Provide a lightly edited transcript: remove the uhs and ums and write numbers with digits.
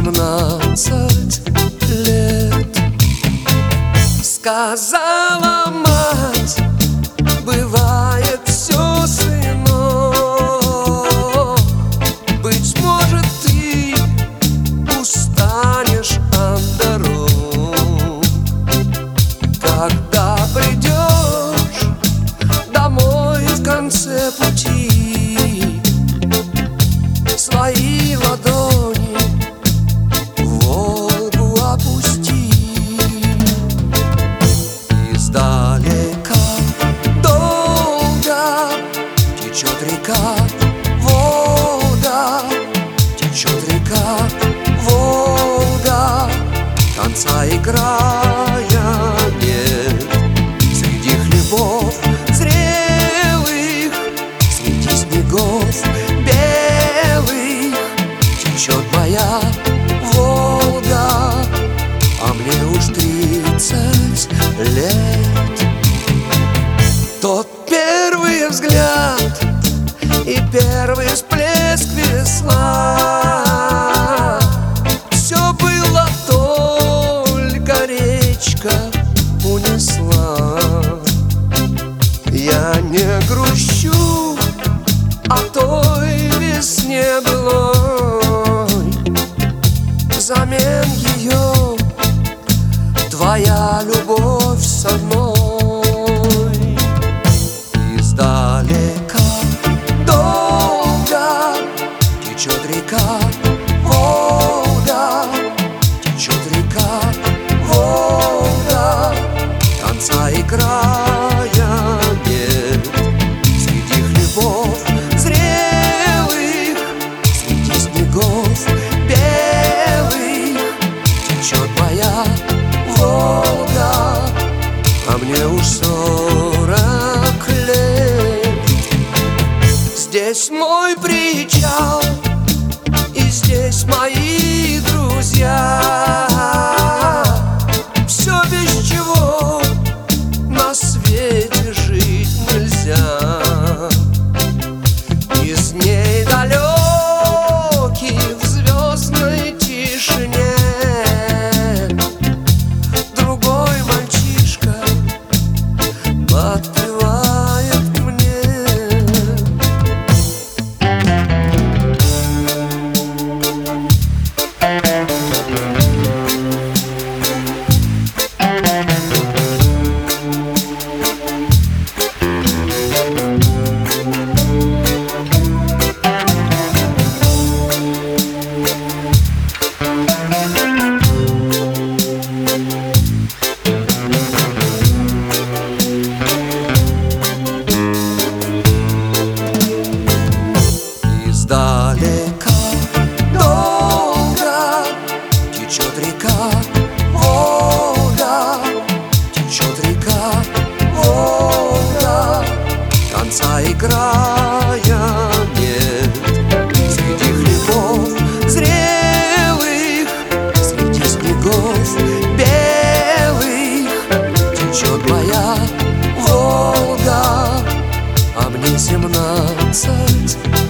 17 лет. Сказала мать: бывает все с иной. Быть может, ты устанешь от дорог, когда придешь домой в конце пути. Свои ладони в Волгу опусти. Издалека долго течет река Волга, течет река Волга, конца и края нет. Среди хлебов зрелых, среди снегов белых течет моя Волга, а мне уж 30 лет. Тот первый взгляд и первый всплеск весна, все было только речка унесла. Я не грущу о той весне былой, взамен ее твоя любовь со мной. Издалека долго течет река Волга, течет река Волга, конца и края нет. Среди хлебов зрелых, среди снегов белых течет моя Волга, а мне уж 40 лет. Здесь мой причал, и здесь мои друзья. Все, без чего на свете жить нельзя. Из дней далеких в звездной тишине другой мальчишка подпевает мне. Издалека долго течет река Волга, течет река Волга, конца и края нет. Среди хлебов зрелых, среди снегов белых течет моя Волга, а мне 17